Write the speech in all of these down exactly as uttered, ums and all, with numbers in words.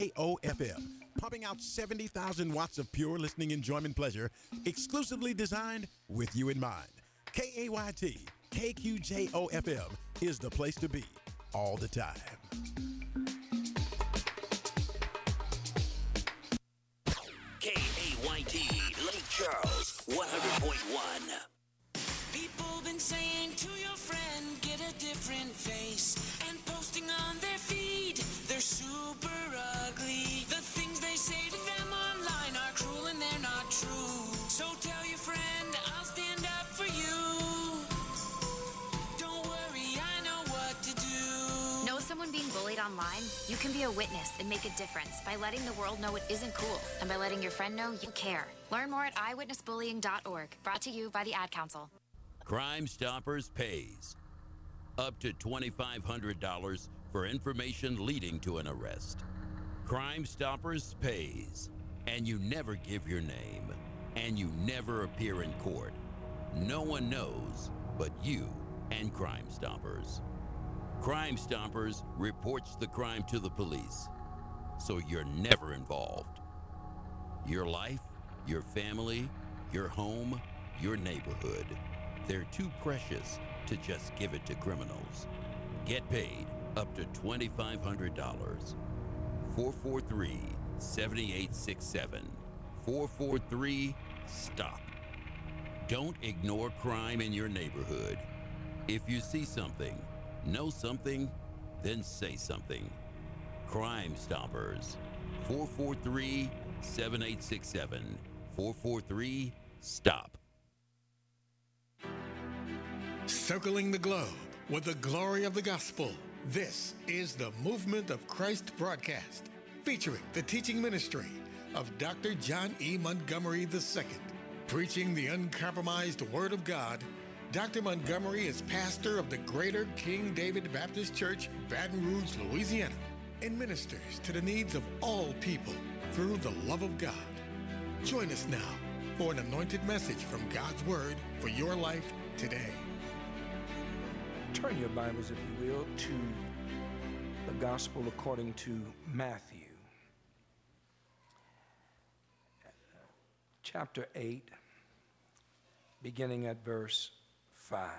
O F M, pumping out seventy thousand watts of pure listening enjoyment pleasure, exclusively designed with you in mind. K A Y T, K Q J O F M is the place to be all the time. K A Y T, Lake Charles, one hundred point one. People been saying to your friend, get a different face, and posting on their feed, they're super ugly. The things they say to them online are cruel and they're not true. So tell your friend, I'll stand up for you. Don't worry, I know what to do. Know someone being bullied online? You can be a witness and make a difference by letting the world know it isn't cool and by letting your friend know you care. Learn more at i witness bullying dot org. Brought to you by the Ad Council. Crime Stoppers pays up to twenty-five hundred dollars for information leading to an arrest. Crime Stoppers pays, and you never give your name, and you never appear in court. No one knows but you and Crime Stoppers. Crime Stoppers reports the crime to the police, so you're never involved. Your life, your family, your home, your neighborhood, they're too precious to just give it to criminals. Get paid up to twenty-five hundred dollars. four four three, seven eight six seven. four four three, STOP. Don't ignore crime in your neighborhood. If you see something, know something, then say something. Crime Stoppers. four four three, seven eight six seven. four four three, STOP. Circling the globe with the glory of the gospel. This is the Movement of Christ broadcast, featuring the teaching ministry of Doctor John E. Montgomery the Second. Preaching the uncompromised Word of God, Doctor Montgomery is pastor of the Greater King David Baptist Church, Baton Rouge, Louisiana, and ministers to the needs of all people through the love of God. Join us now for an anointed message from God's Word for your life today. Turn your Bibles, if you will, to the Gospel according to Matthew, chapter eight, beginning at verse five.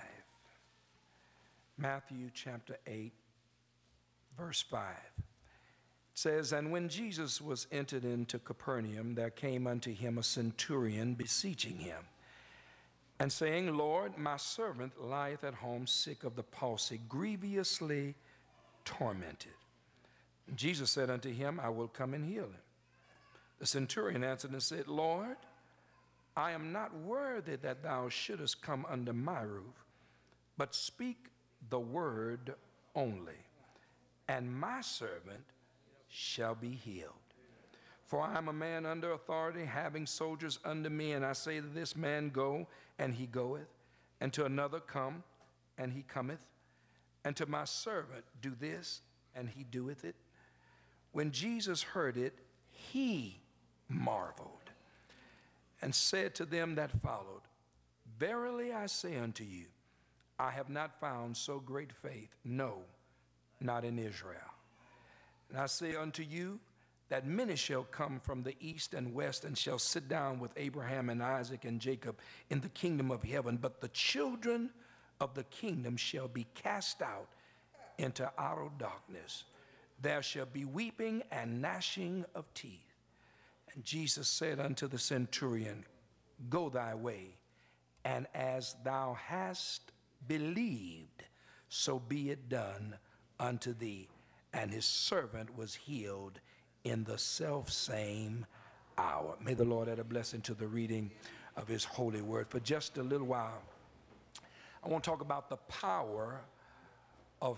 Matthew chapter eight, verse five. It says, "And when Jesus was entered into Capernaum, there came unto him a centurion beseeching him, and saying, Lord, my servant lieth at home sick of the palsy, grievously tormented. And Jesus said unto him, I will come and heal him. The centurion answered and said, Lord, I am not worthy that thou shouldest come under my roof, but speak the word only, and my servant shall be healed. For I am a man under authority, having soldiers under me, and I say to this man, go, and he goeth, and to another, come, and he cometh, and to my servant, do this, and he doeth it. When Jesus heard it, he marveled, and said to them that followed, Verily I say unto you, I have not found so great faith, no, not in Israel. And I say unto you, that many shall come from the east and west and shall sit down with Abraham and Isaac and Jacob in the kingdom of heaven, but the children of the kingdom shall be cast out into outer darkness. There shall be weeping and gnashing of teeth. And Jesus said unto the centurion, Go thy way, and as thou hast believed, so be it done unto thee. And his servant was healed in the self-same hour." May the Lord add a blessing to the reading of his holy word. For just a little while, I want to talk about the power of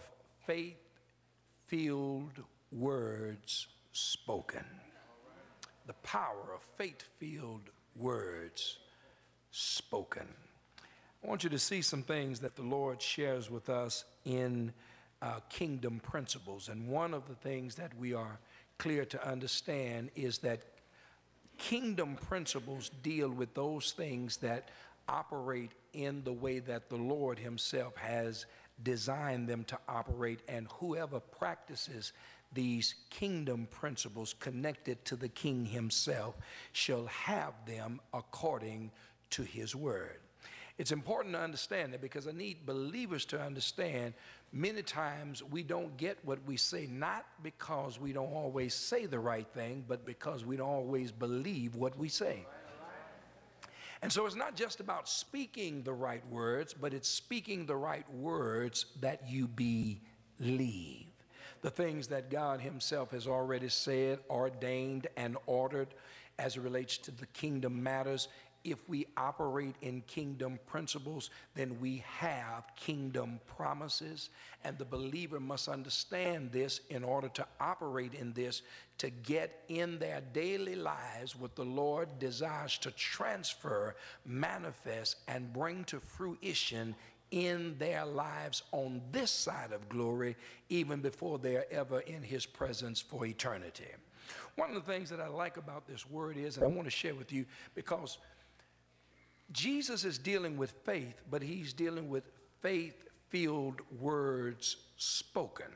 faith-filled words spoken. The power of faith-filled words spoken. I want you to see some things that the Lord shares with us in uh, kingdom principles. And one of the things that we are clear to understand is that kingdom principles deal with those things that operate in the way that the Lord himself has designed them to operate, and whoever practices these kingdom principles connected to the king himself shall have them according to his word. It's important to understand that, because I need believers to understand many times we don't get what we say, not because we don't always say the right thing, but because we don't always believe what we say. And so it's not just about speaking the right words, but it's speaking the right words that you believe. The things that God himself has already said, ordained, and ordered as it relates to the kingdom matters. If we operate in kingdom principles, then we have kingdom promises, and the believer must understand this in order to operate in this, to get in their daily lives what the Lord desires to transfer, manifest, and bring to fruition in their lives on this side of glory, even before they're ever in his presence for eternity. One of the things that I like about this word is, and I want to share with you, because Jesus is dealing with faith, but he's dealing with faith-filled words spoken.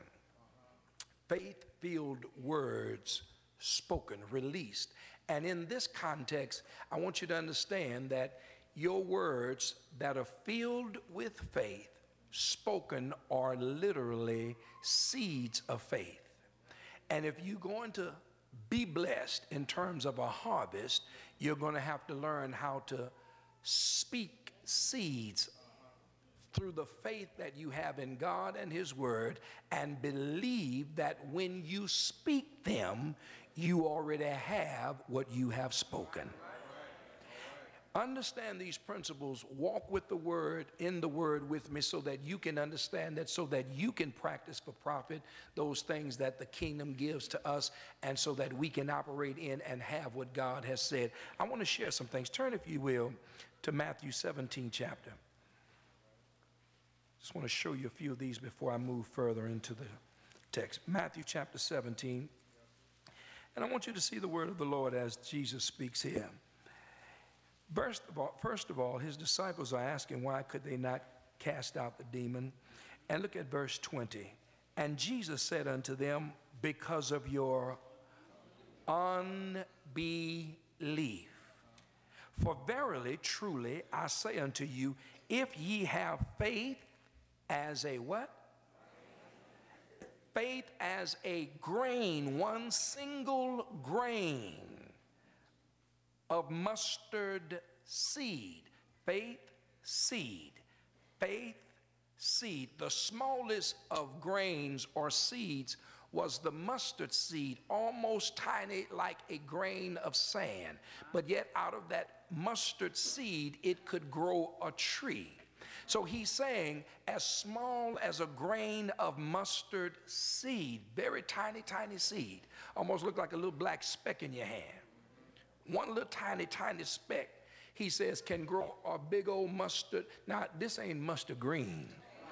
Faith-filled words spoken, released. And in this context, I want you to understand that your words that are filled with faith, spoken, are literally seeds of faith. And if you're going to be blessed in terms of a harvest, you're going to have to learn how to speak seeds through the faith that you have in God and his word, and believe that when you speak them, you already have what you have spoken. Understand these principles, walk with the word, in the word with me, so that you can understand that, so that you can practice for profit those things that the kingdom gives to us, and so that we can operate in and have what God has said. I want to share some things. Turn, if you will, to Matthew seventeen chapter. Just want to show you a few of these before I move further into the text. Matthew chapter seventeen. And I want you to see the word of the Lord as Jesus speaks here. First of all, first of all, his disciples are asking why could they not cast out the demon. And look at verse twenty. And Jesus said unto them, because of your unbelief. For verily, truly, I say unto you, if ye have faith as a what? Faith as a grain, one single grain of mustard seed. Faith seed. Faith seed. The smallest of grains or seeds was the mustard seed, almost tiny like a grain of sand. But yet out of that mustard seed, it could grow a tree. So he's saying, as small as a grain of mustard seed, very tiny, tiny seed, almost look like a little black speck in your hand. One little tiny, tiny speck, he says, can grow a big old mustard. Now, this ain't mustard green.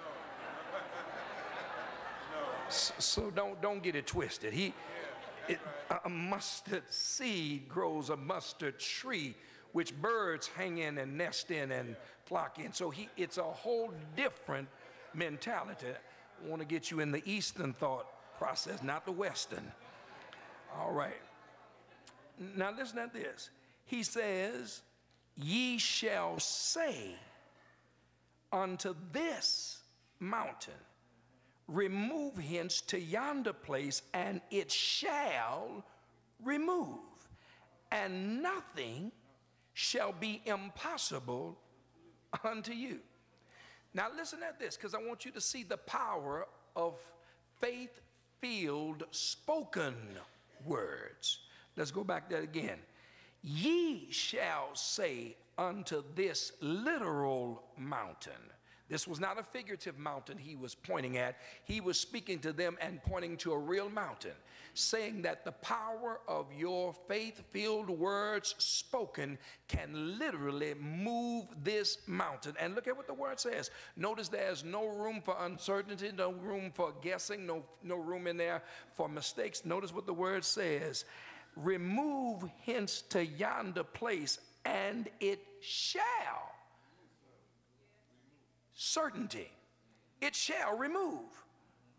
So, so don't, don't get it twisted. He, it, a mustard seed grows a mustard tree, which birds hang in and nest in and flock in. So he, it's a whole different mentality. I want to get you in the Eastern thought process, not the Western. All right. Now listen to this. He says, ye shall say unto this mountain, remove hence to yonder place, and it shall remove, and nothing shall be impossible unto you. Now listen at this, because I want you to see the power of faith-filled spoken words. Let's go back there again. Ye shall say unto this literal mountain. This was not a figurative mountain he was pointing at. He was speaking to them and pointing to a real mountain, saying that the power of your faith-filled words spoken can literally move this mountain. And look at what the word says. Notice there's no room for uncertainty, no room for guessing, no, no room in there for mistakes. Notice what the word says. Remove hence to yonder place, and it shall. Certainty. It shall remove.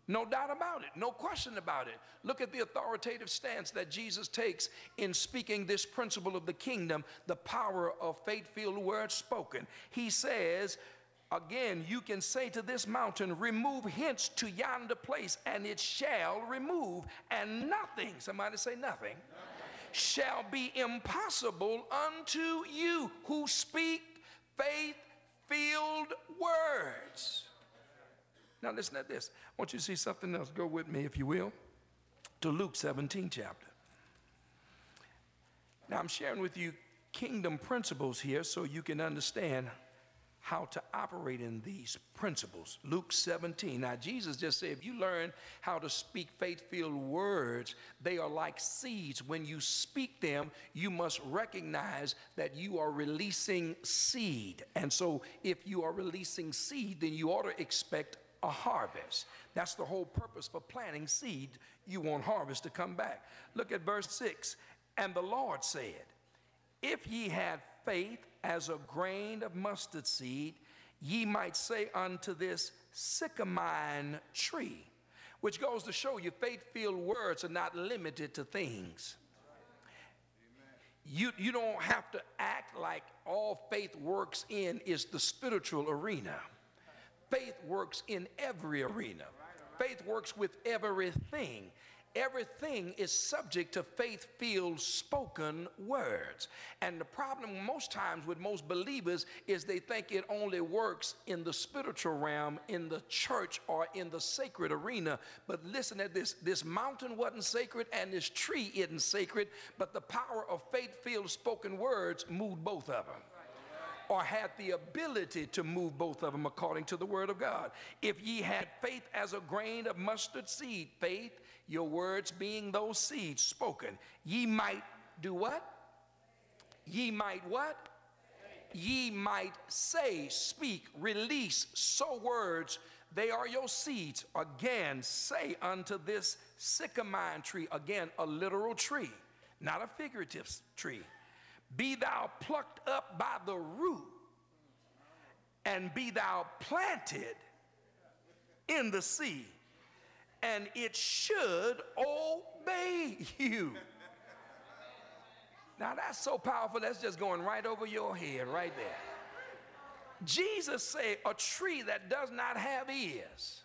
No doubt about it. No question about it. Look at the authoritative stance that Jesus takes in speaking this principle of the kingdom, the power of faith-filled words spoken. He says, again, you can say to this mountain, remove hence to yonder place, and it shall remove, and nothing, somebody say nothing, nothing. shall be impossible unto you who speak faith-filled words. Now listen to this. I want you to see something else. Go with me, if you will, to Luke seventeen chapter. Now I'm sharing with you kingdom principles here so you can understand how to operate in these principles. Luke seventeen. Now Jesus just said, if you learn how to speak faith-filled words, they are like seeds. When you speak them, you must recognize that you are releasing seed. And so if you are releasing seed, then you ought to expect a harvest. That's the whole purpose for planting seed. You want harvest to come back. Look at verse six. And the Lord said, if ye had faith as a grain of mustard seed, ye might say unto this sycamine tree, which goes to show you faith-filled words are not limited to things. You, you don't have to act like all faith works in is the spiritual arena. Faith works in every arena. Faith works with everything. Everything is subject to faith-filled spoken words. And the problem most times with most believers is they think it only works in the spiritual realm, in the church, or in the sacred arena. But listen at this. This mountain wasn't sacred and this tree isn't sacred, but the power of faith-filled spoken words moved both of them, or had the ability to move both of them according to the word of God. If ye had faith as a grain of mustard seed, faith, your words being those seeds spoken, ye might do what? Ye might what? Ye might say, speak, release, sow words. They are your seeds. Again, say unto this sycamine tree, again, a literal tree, not a figurative tree, be thou plucked up by the root, and be thou planted in the sea, and it should obey you. Now that's so powerful, that's just going right over your head right there. Jesus said a tree that does not have ears,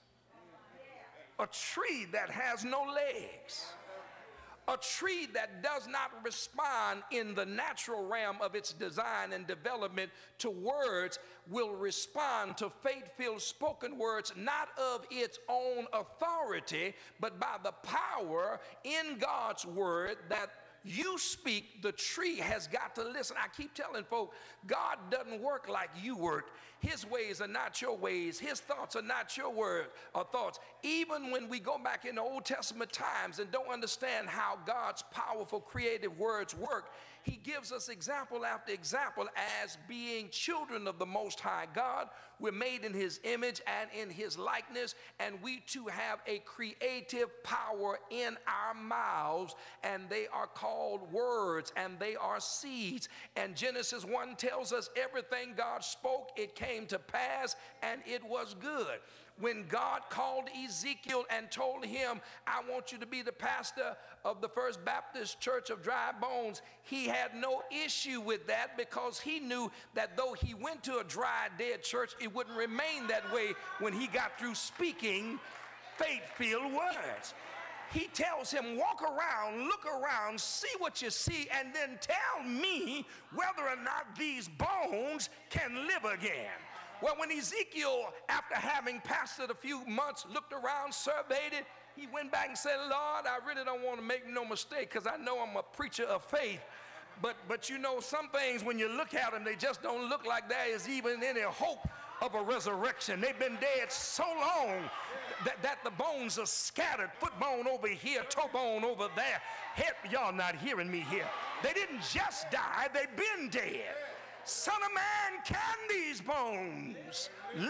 a tree that has no legs, a tree that does not respond in the natural realm of its design and development to words will respond to faith-filled spoken words, not of its own authority, but by the power in God's word that you speak. The tree has got to listen. I keep telling folk, God doesn't work like you work. His ways are not your ways. His thoughts are not your word or thoughts. Even when we go back in the Old Testament times and don't understand how God's powerful creative words work, he gives us example after example as being children of the Most High God. We're made in his image and in his likeness, and we too have a creative power in our mouths, and they are called words, and they are seeds. And Genesis one tells us everything God spoke, it came to pass, and it was good. When God called Ezekiel and told him, I want you to be the pastor of the First Baptist Church of Dry Bones, he had no issue with that, because he knew that though he went to a dry, dead church, it wouldn't remain that way when he got through speaking faith-filled words. He tells him, walk around, look around, see what you see, and then tell me whether or not these bones can live again. Well, when Ezekiel, after having pastored a few months, looked around, surveyed it, he went back and said, Lord, I really don't want to make no mistake, because I know I'm a preacher of faith. But, but you know, some things, when you look at them, they just don't look like there is even any hope of a resurrection. They've been dead so long that, that the bones are scattered, foot bone over here, toe bone over there. Head, y'all not hearing me here. They didn't just die, they've been dead. Son of man, can these bones live?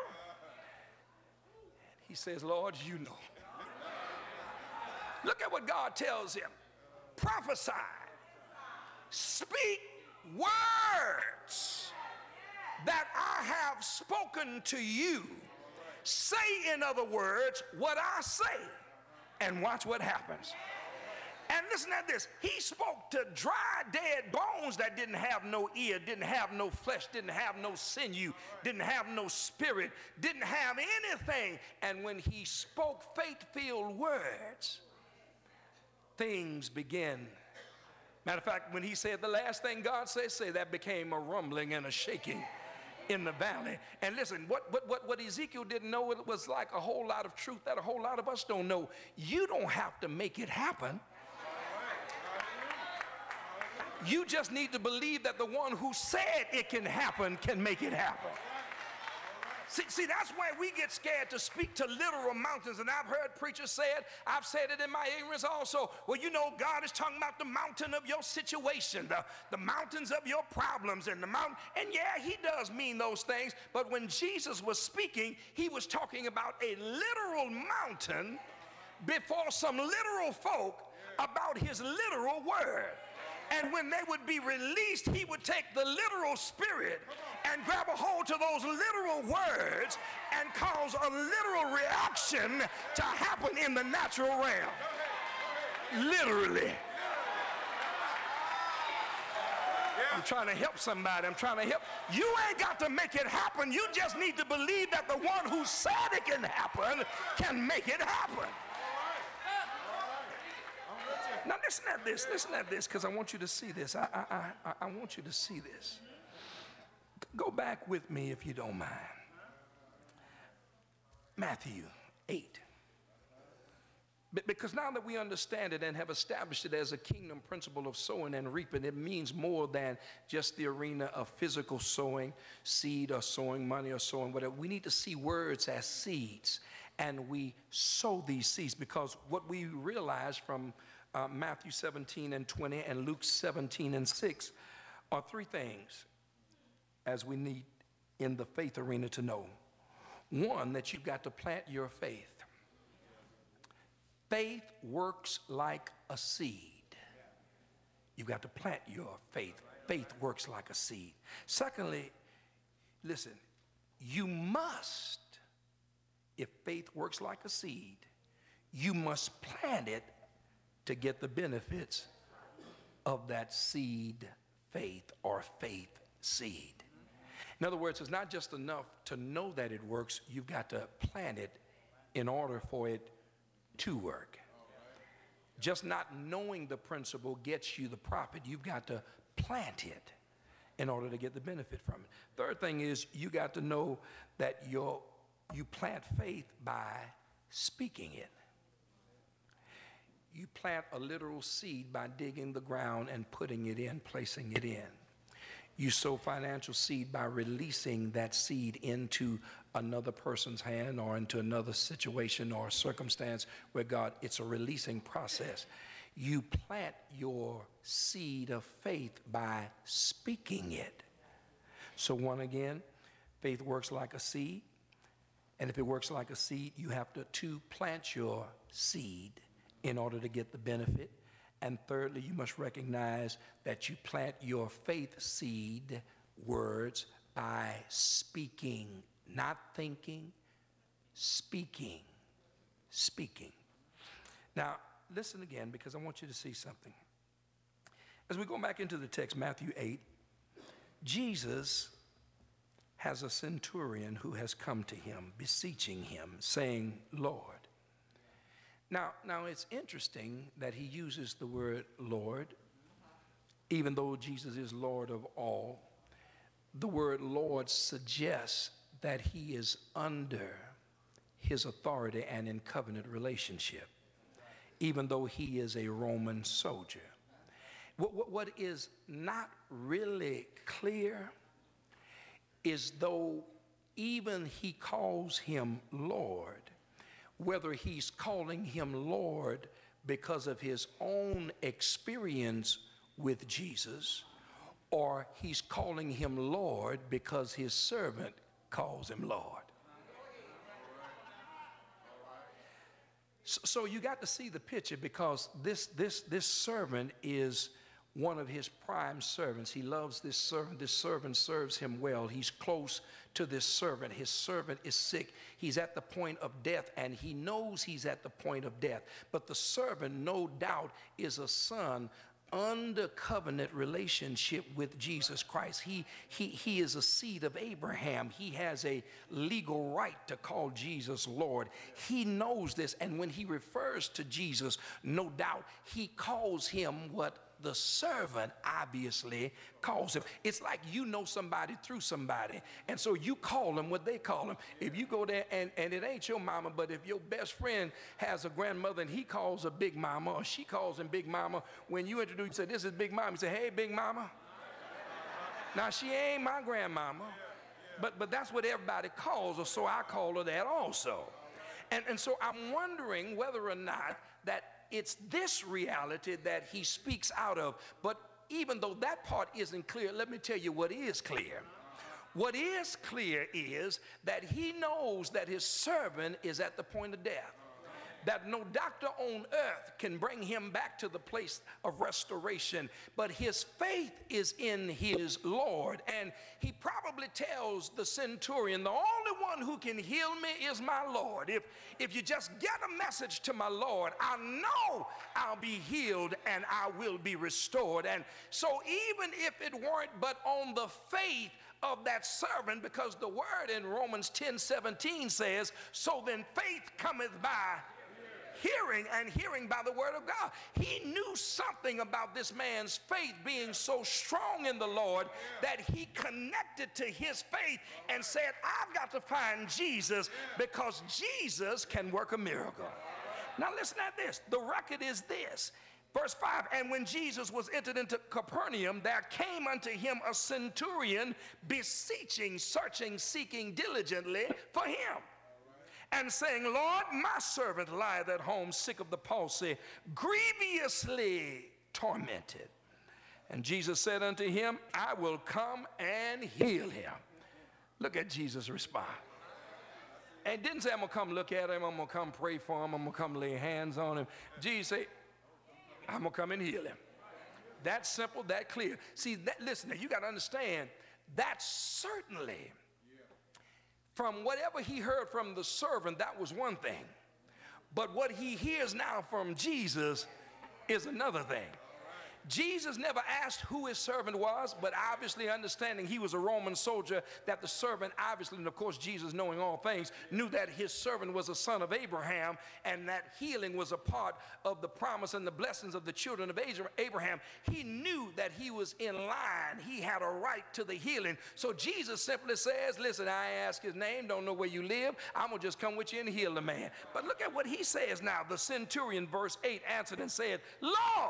He says, Lord, you know. Look at what God tells him. Prophesy. Speak words that I have spoken to you. Say, in other words, what I say, and watch what happens. And listen at this. He spoke to dry, dead bones that didn't have no ear, didn't have no flesh, didn't have no sinew, didn't have no spirit, didn't have anything. And when he spoke faith-filled words, things began. Matter of fact, when he said the last thing God said, say, that became a rumbling and a shaking in the valley. And listen, what, what, what, what Ezekiel didn't know, it was like a whole lot of truth that a whole lot of us don't know. You don't have to make it happen. You just need to believe that the one who said it can happen can make it happen. See, see, that's why we get scared to speak to literal mountains. And I've heard preachers say it. I've said it in my ignorance also. Well, you know, God is talking about the mountain of your situation, the, the mountains of your problems, and the mountain. And yeah, he does mean those things. But when Jesus was speaking, he was talking about a literal mountain before some literal folk about his literal word. And when they would be released, he would take the literal spirit and grab a hold to those literal words and cause a literal reaction to happen in the natural realm. Literally. I'm trying to help somebody. I'm trying to help. You ain't got to make it happen. You just need to believe that the one who said it can happen can make it happen. Now listen at this, listen at this, because I want you to see this. I, I, I, I want you to see this. Go back with me if you don't mind. Matthew eight. Because now that we understand it and have established it as a kingdom principle of sowing and reaping, it means more than just the arena of physical sowing, seed or sowing money or sowing whatever. We need to see words as seeds, and we sow these seeds, because what we realize from Uh, Matthew seventeen and twenty and Luke seventeen and six are three things as we need in the faith arena to know. One, that you've got to plant your faith. Faith works like a seed. You've got to plant your faith. Faith works like a seed. Secondly, listen, you must, if faith works like a seed, you must plant it to get the benefits of that seed faith or faith seed. In other words, it's not just enough to know that it works. You've got to plant it in order for it to work. Just not knowing the principle gets you the profit. You've got to plant it in order to get the benefit from it. Third thing is, you got to know that you're, you plant faith by speaking it. You plant a literal seed by digging the ground and putting it in, placing it in. You sow financial seed by releasing that seed into another person's hand or into another situation or circumstance where God, it's a releasing process. You plant your seed of faith by speaking it. So one again, faith works like a seed. And if it works like a seed, you have to, to plant your seed in order to get the benefit. And thirdly, you must recognize that you plant your faith seed words by speaking, not thinking, speaking, speaking. Now, listen again, because I want you to see something. As we go back into the text, Matthew eight, Jesus has a centurion who has come to him, beseeching him, saying, Lord. Now, now it's interesting that he uses the word Lord, even though Jesus is Lord of all. The word Lord suggests that he is under his authority and in covenant relationship, even though he is a Roman soldier. What, what, what is not really clear is though even he calls him Lord, whether he's calling him Lord because of his own experience with Jesus, or he's calling him Lord because his servant calls him Lord. So, so you got to see the picture, because this, this, this servant is one of his prime servants. He loves this servant. This servant serves him well. He's close to this servant. His servant is sick. He's at the point of death, and he knows he's at the point of death. But the servant, no doubt, is a son under covenant relationship with Jesus Christ. He, he, he is a seed of Abraham. He has a legal right to call Jesus Lord. He knows this, and when he refers to Jesus, no doubt, he calls him what the servant obviously calls him. It's like you know somebody through somebody, and so you call them what they call them. If you go there and, and it ain't your mama, but if your best friend has a grandmother and he calls her Big Mama, or she calls him Big Mama, when you introduce, you say, this is Big Mama, you say, hey, Big Mama. Now, she ain't my grandmama, but, but that's what everybody calls her, so I call her that also. And, and so I'm wondering whether or not that it's this reality that he speaks out of. But even though that part isn't clear, let me tell you what is clear. What is clear is that he knows that his servant is at the point of death, that no doctor on earth can bring him back to the place of restoration, but his faith is in his Lord. And he probably tells the centurion, the only one who can heal me is my Lord. If, if you just get a message to my Lord, I know I'll be healed and I will be restored. And so even if it weren't but on the faith of that servant, because the word in Romans ten seventeen says, so then faith cometh by hearing, and hearing by the word of God. He knew something about this man's faith being so strong in the Lord that he connected to his faith and said, I've got to find Jesus, because Jesus can work a miracle. Now listen at this. The record is this. Verse five, and when Jesus was entered into Capernaum, there came unto him a centurion, beseeching, searching, seeking diligently for him, and saying, Lord, my servant lieth at home sick of the palsy, grievously tormented. And Jesus said unto him, I will come and heal him. Look at Jesus' response. And didn't say, I'm going to come look at him, I'm going to come pray for him, I'm going to come lay hands on him. Jesus said, I'm going to come and heal him. That simple, that clear. See, that, listen, you got to understand, that's certainly, from whatever he heard from the servant, that was one thing. But what he hears now from Jesus is another thing. Jesus never asked who his servant was, but obviously understanding he was a Roman soldier, that the servant obviously, and of course Jesus knowing all things, knew that his servant was a son of Abraham, and that healing was a part of the promise and the blessings of the children of Abraham. He knew that he was in line. He had a right to the healing. So Jesus simply says, listen, I ask his name, don't know where you live, I'm going to just come with you and heal the man. But look at what he says now. The centurion, verse eight, answered and said, Lord,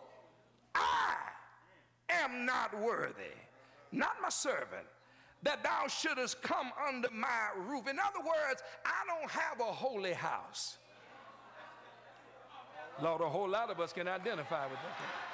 I am not worthy, not my servant, that thou shouldest come under my roof. In other words, I don't have a holy house. Lord, a whole lot of us can identify with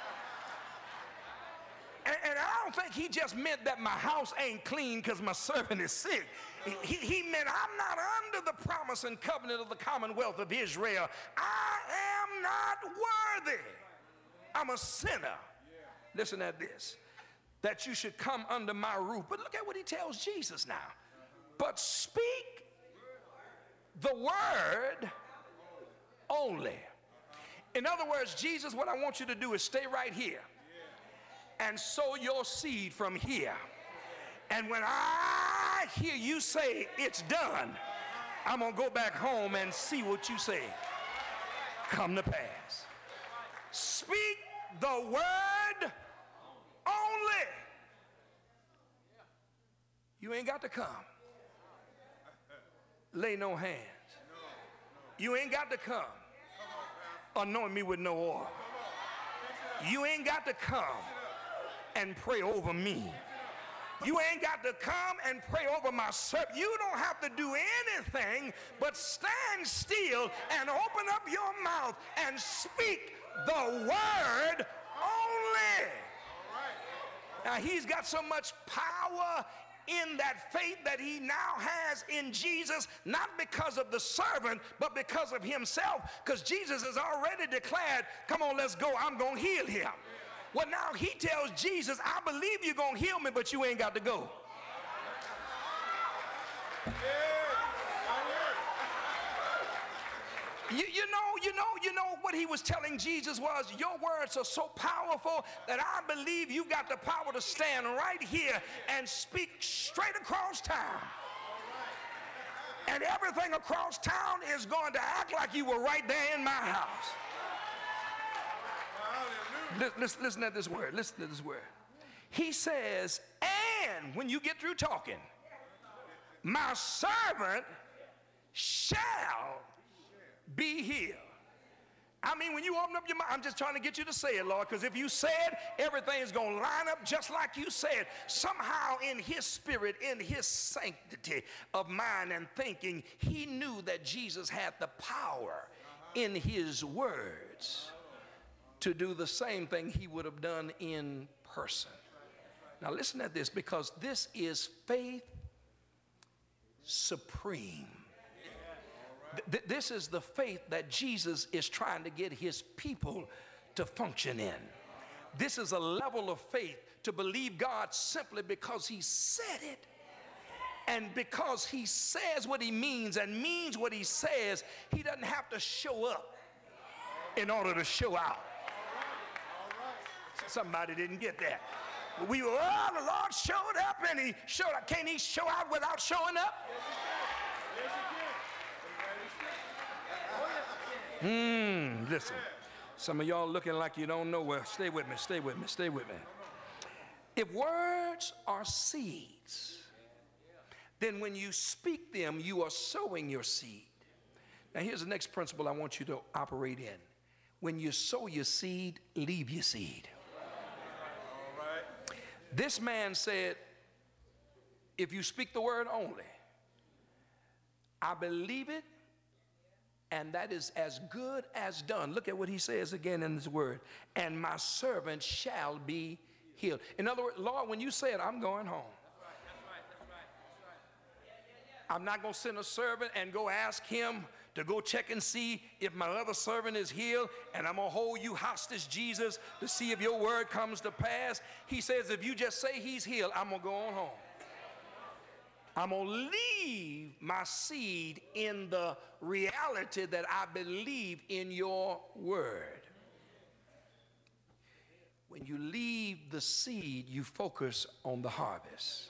that. And, and I don't think he just meant that my house ain't clean because my servant is sick. He, he meant I'm not under the promise and covenant of the commonwealth of Israel. I am not worthy. I'm a sinner. Yeah. Listen at this. That you should come under my roof. But look at what he tells Jesus now. But speak the word only. In other words, Jesus, what I want you to do is stay right here and sow your seed from here. And when I hear you say it's done, I'm going to go back home and see what you say come to pass. Speak the word only. You ain't got to come. Lay no hands. You ain't got to come. Anoint me with no oil. You ain't got to come and pray over me. You ain't got to come and pray over my servant. You don't have to do anything but stand still and open up your mouth and speak the word only. Now he's got so much power in that faith that he now has in Jesus, not because of the servant, but because of himself, because Jesus has already declared, come on, let's go, I'm going to heal him. Well, now he tells Jesus, I believe you're going to heal me, but you ain't got to go. You, you know, you know, you know what he was telling Jesus was, your words are so powerful that I believe you got the power to stand right here and speak straight across town. And everything across town is going to act like you were right there in my house. Listen, listen to this word. Listen to this word. He says, and when you get through talking, my servant shall be healed. I mean, when you open up your mouth, I'm just trying to get you to say it, Lord, because if you say it, everything is going to line up just like you said. Somehow in his spirit, in his sanctity of mind and thinking, he knew that Jesus had the power in his words to do the same thing he would have done in person. Now listen to this, because this is faith supreme. Th- this is the faith that Jesus is trying to get his people to function in. This is a level of faith to believe God simply because he said it. And because he says what he means and means what he says, he doesn't have to show up in order to show out. Somebody didn't get that. We were, oh, the Lord showed up and he showed up. Can't he show out without showing up? Hmm, listen. Some of y'all looking like you don't know. Well, stay with me, stay with me, stay with me. If words are seeds, then when you speak them, you are sowing your seed. Now here's the next principle I want you to operate in. When you sow your seed, leave your seed. This man said, if you speak the word only, I believe it, and that is as good as done. Look at what he says again in this word. And my servant shall be healed. In other words, Lord, when you say it, I'm going home. I'm not going to send a servant and go ask him to go check and see if my other servant is healed, and I'm going to hold you hostage, Jesus, to see if your word comes to pass. He says, if you just say he's healed, I'm going to go on home. I'm going to leave my seed in the reality that I believe in your word. When you leave the seed, you focus on the harvest.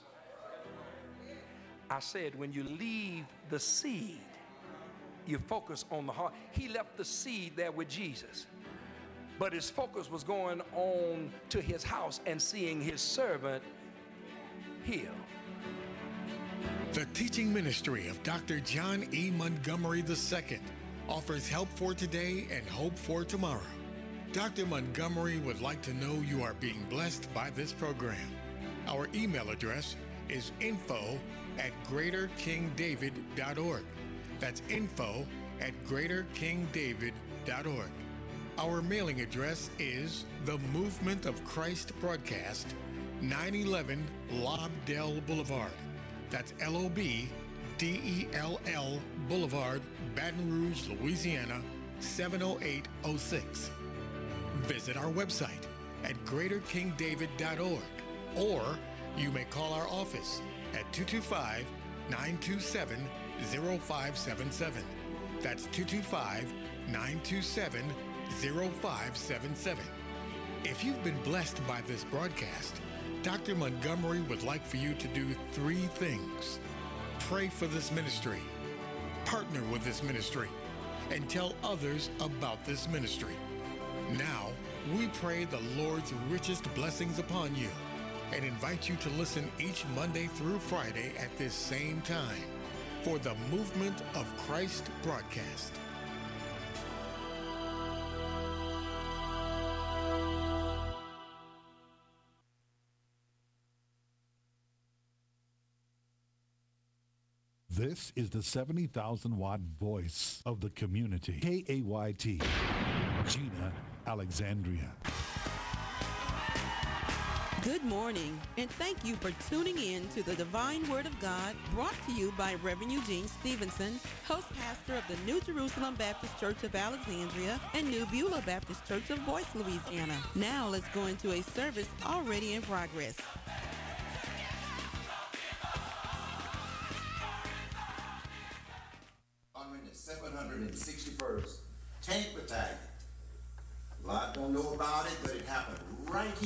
I said, when you leave the seed, you focus on the heart. He left the seed there with Jesus, but his focus was going on to his house and seeing his servant healed. The teaching ministry of Doctor John E. Montgomery the Second offers help for today and hope for tomorrow. Doctor Montgomery would like to know you are being blessed by this program. Our email address is info at greater king david dot org. That's info at greater king david dot org. Our mailing address is The Movement of Christ Broadcast, nine eleven Lobdell Boulevard. That's L O B D E L L Boulevard, Baton Rouge, Louisiana, seven oh eight oh six. Visit our website at greater king david dot org, or you may call our office at two two five, nine two seven, zero five seven seven. That's two two five, nine two seven, zero five seven seven. If you've been blessed by this broadcast, Doctor Montgomery would like for you to do three things. Pray for this ministry, partner with this ministry, and tell others about this ministry. Now, we pray the Lord's richest blessings upon you and invite you to listen each Monday through Friday at this same time for the Movement of Christ broadcast. This is the seventy thousand watt voice of the community. K A Y T, Gina Alexandria. Good morning, and thank you for tuning in to the Divine Word of God, brought to you by Reverend Eugene Stevenson, host pastor of the New Jerusalem Baptist Church of Alexandria and New Beulah Baptist Church of Boyce, Louisiana. Now let's go into a service already in progress. Honoring the seven hundred sixty-first Tank Battalion. A lot don't know about it, but it happened right here.